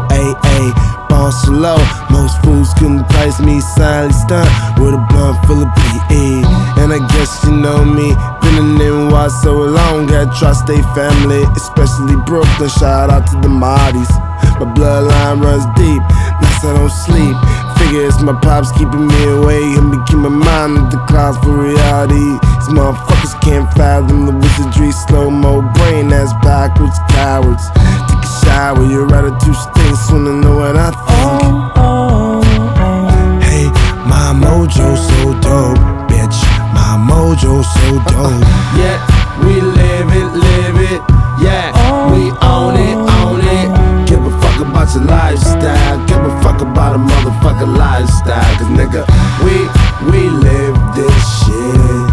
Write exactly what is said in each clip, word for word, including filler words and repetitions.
Ayy, ayy, born so low, most fools couldn't price me. Silently stunt with a blunt full of P E. And I guess you know me, been in N Y so long, gotta trust they family, especially Brooklyn. Shout out to the Martys. My bloodline runs deep, nights I don't sleep. Figure it's my pops keeping me away, and me keep my mind on the clouds for reality. These motherfuckers can't fathom the wizardry. Slow-mo brain ass backwards cowards. Take a shower, your attitude stinks. Wanna know what I think? Hey, my mojo so dope, bitch. My mojo so dope. Yeah, we live it, live it. Yeah, we own it, own it. Give a fuck about your lifestyle. Give a fuck about a motherfucking lifestyle. Cause nigga, we, we live this shit.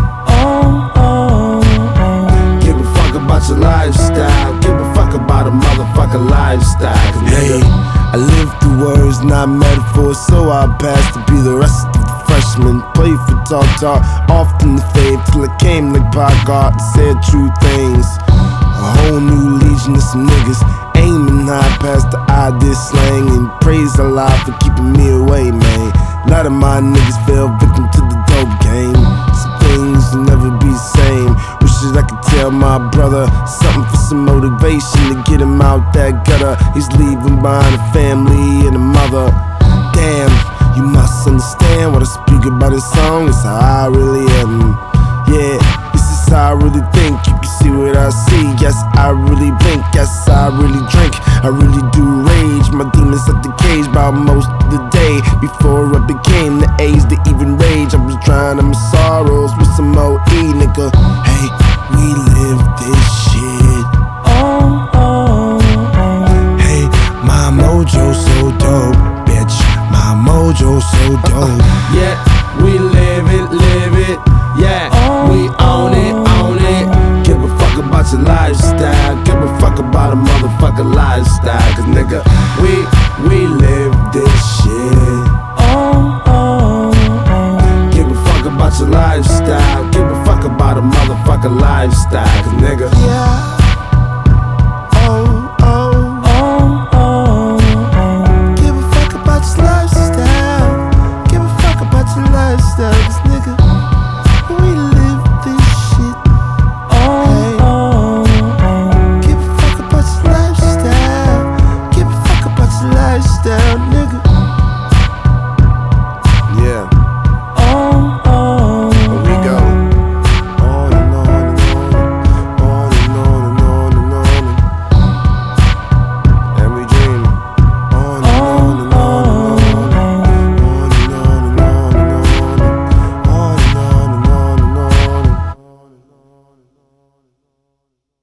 Give a fuck about your lifestyle. Give a fuck about a motherfucking lifestyle. Cause nigga, hey, I live through words, not metaphors, so I pass to be the rest of the freshmen. Play for talk talk, often the fave, till I came like Pogart and said true things. A whole new legion of some niggas aiming high past the idea slang, and praise Allah for keeping me away, man. A lot of my niggas fell victim to the dope game. Some things will never be the same. Wishes I could tell my brother something for some motivation to get him out that gutter. He's leaving behind a family and a mother. Damn, you must understand what I speak about this song. It's how I really am. Yeah, this is how I really think. You can see what I see. Yes, I really blink. Yes, I really drink. I really do rage. My demons at the cage by most of the day. Before I became the age to even rage, I was trying to my sorrows with some O E, nigga. Hey, we live this shit. Hey, my mojo so dope, bitch. My mojo so dope. yeah, we live it, live it. Yeah, we own it, own it. Give a fuck about your lifestyle. Give a fuck about a motherfucking lifestyle. Cause nigga, we, we live this shit. Give a fuck about your lifestyle. Give a fuck about a motherfucking lifestyle. Cause nigga, Yeah.